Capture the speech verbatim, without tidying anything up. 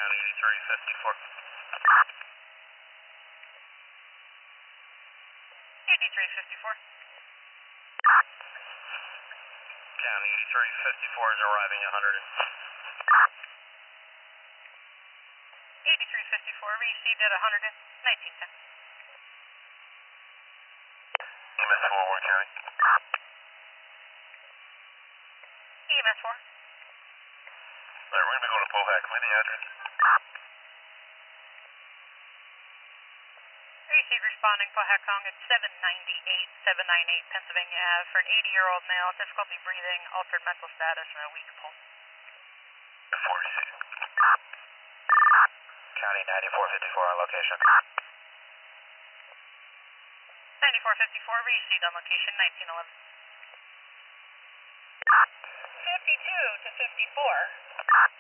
County eighty-three fifty-four. eighty-three fifty-four. County eighty-three fifty-four is arriving at one hundred. eighty-three fifty-four, received at one hundred, nineteen ten. E M S four, Warren County. E M S four. Alright, we're going to be going to Pohack. Give me the address. Receive responding Pohack Kong at seven ninety-eight, seven ninety-eight Pennsylvania Ave for an eighty-year-old male, difficulty breathing, altered mental status, and a weak pulse. four received. County ninety-four fifty-four on location. ninety-four fifty-four, received on location, nineteen eleven. fifty-two to fifty-four.